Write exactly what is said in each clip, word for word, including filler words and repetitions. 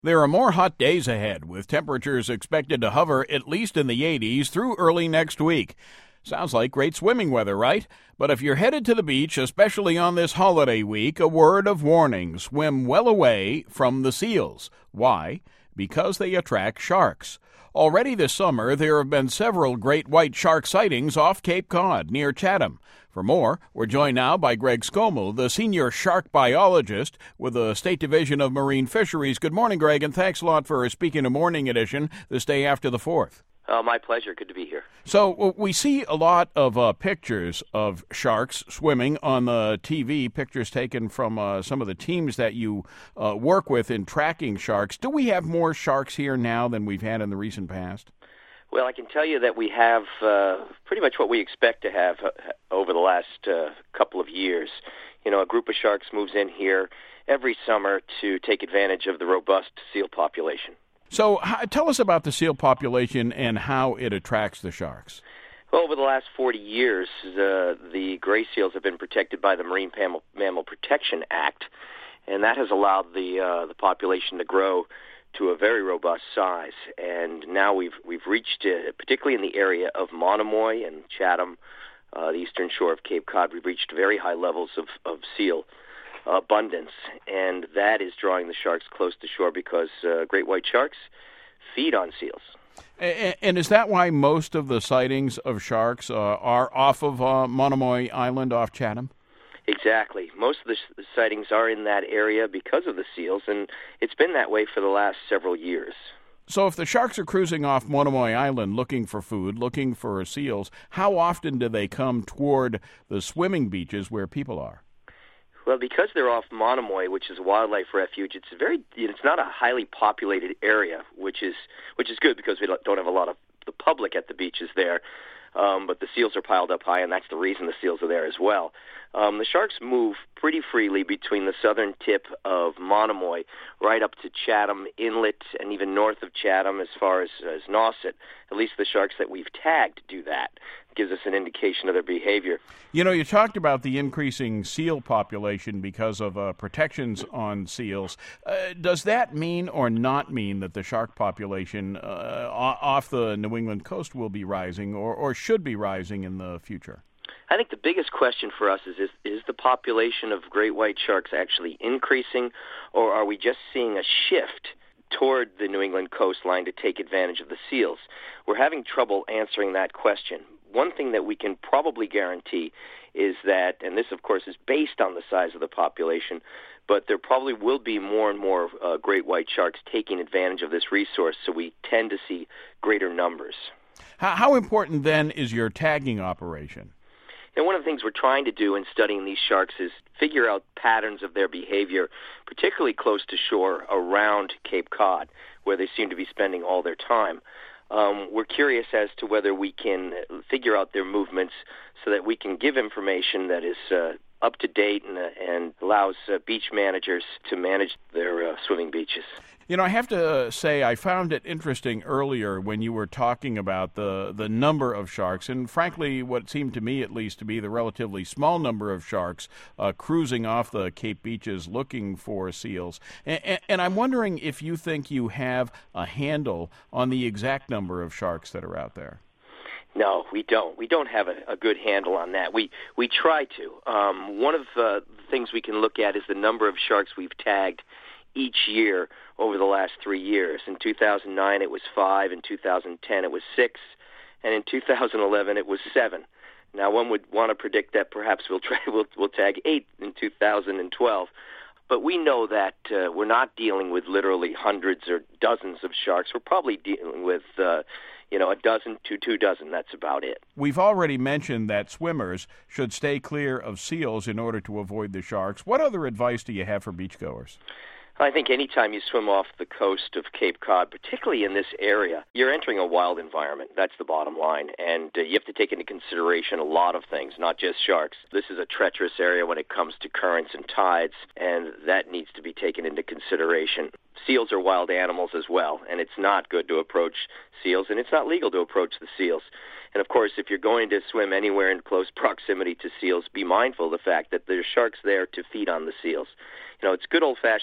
There are more hot days ahead, with temperatures expected to hover at least in the eighties through early next week. Sounds like great swimming weather, right? But if you're headed to the beach, especially on this holiday week, a word of warning: swim well away from the seals. Why? Because they attract sharks. Already this summer, there have been several great white shark sightings off Cape Cod, near Chatham. For more, we're joined now by Greg Scommel, the senior shark biologist with the State Division of Marine Fisheries. Good morning, Greg, and thanks a lot for speaking to Morning Edition this day after the fourth. Oh, my pleasure. Good to be here. So we see a lot of uh, pictures of sharks swimming on the T V, pictures taken from uh, some of the teams that you uh, work with in tracking sharks. Do we have more sharks here now than we've had in the recent past? Well, I can tell you that we have uh, pretty much what we expect to have uh, over the last uh, couple of years. You know, a group of sharks moves in here every summer to take advantage of the robust seal population. So h- tell us about the seal population and how it attracts the sharks. Well, over the last forty years, uh, the gray seals have been protected by the Marine Mammal, Mammal Protection Act, and that has allowed the uh, the population to grow to a very robust size. And now we've we've reached, uh, particularly in the area of Monomoy and Chatham, uh, the eastern shore of Cape Cod, we've reached very high levels of, of seal abundance, and that is drawing the sharks close to shore because uh, great white sharks feed on seals. And, and is that why most of the sightings of sharks uh, are off of uh, Monomoy Island off Chatham? Exactly. Most of the, the sightings are in that area because of the seals, and it's been that way for the last several years. So if the sharks are cruising off Monomoy Island looking for food, looking for seals, how often do they come toward the swimming beaches where people are? Well, because they're off Monomoy, which is a wildlife refuge, it's a very it's not a highly populated area, which is which is good because we don't have a lot of the public at the beaches there. Um, but the seals are piled up high, and that's the reason the seals are there as well. Um, the sharks move pretty freely between the southern tip of Monomoy right up to Chatham Inlet and even north of Chatham as far as, as Nauset. At least the sharks that we've tagged do that. It gives us an indication of their behavior. You know, you talked about the increasing seal population because of uh, protections on seals. Uh, does that mean or not mean that the shark population uh, off the New England coast will be rising or, or should be rising in the future? I think the biggest question for us is, is, is the population of great white sharks actually increasing, or are we just seeing a shift toward the New England coastline to take advantage of the seals? We're having trouble answering that question. One thing that we can probably guarantee is that, and this of course is based on the size of the population, but there probably will be more and more uh, great white sharks taking advantage of this resource, so we tend to see greater numbers. How, how important then is your tagging operation? And one of the things we're trying to do in studying these sharks is figure out patterns of their behavior, particularly close to shore around Cape Cod, where they seem to be spending all their time. Um, we're curious as to whether we can figure out their movements so that we can give information that is uh, up to date and, uh, and allows uh, beach managers to manage their uh, swimming beaches. You know, I have to say I found it interesting earlier when you were talking about the, the number of sharks, and frankly, what seemed to me at least to be the relatively small number of sharks uh, cruising off the Cape beaches looking for seals. And, and I'm wondering if you think you have a handle on the exact number of sharks that are out there. No, we don't. We don't have a, a good handle on that. We we try to. Um, one of uh, the things we can look at is the number of sharks we've tagged each year over the last three years. In two thousand nine, it was five. In two thousand ten, it was six. And in two thousand eleven, it was seven. Now, one would want to predict that perhaps we'll try we'll, we'll tag eight in two thousand twelve. But we know that uh, we're not dealing with literally hundreds or dozens of sharks. We're probably dealing with uh, you know, a dozen to two dozen. That's about it. We've already mentioned that swimmers should stay clear of seals in order to avoid the sharks. What other advice do you have for beachgoers? I think any time you swim off the coast of Cape Cod, particularly in this area, you're entering a wild environment. That's the bottom line. And uh, you have to take into consideration a lot of things, not just sharks. This is a treacherous area when it comes to currents and tides, and that needs to be taken into consideration. Seals are wild animals as well, and it's not good to approach seals, and it's not legal to approach the seals. And, of course, if you're going to swim anywhere in close proximity to seals, be mindful of the fact that there's sharks there to feed on the seals. You know, it's good old-fashioned common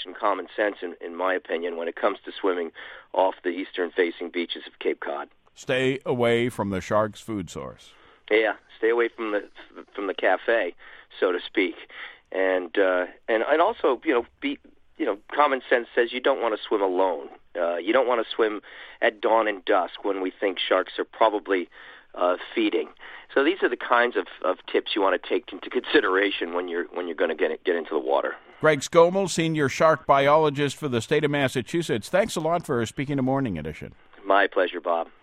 sense, in, in my opinion, when it comes to swimming off the eastern-facing beaches of Cape Cod. Stay away from the shark's food source. Yeah, stay away from the from the cafe, so to speak, and uh, and and also, you know, be you know, common sense says you don't want to swim alone. Uh, you don't want to swim at dawn and dusk when we think sharks are probably uh, feeding. So these are the kinds of, of tips you want to take into consideration when you're when you're going to get get into the water. Greg Skomel, senior shark biologist for the state of Massachusetts. Thanks a lot for speaking to Morning Edition. My pleasure, Bob.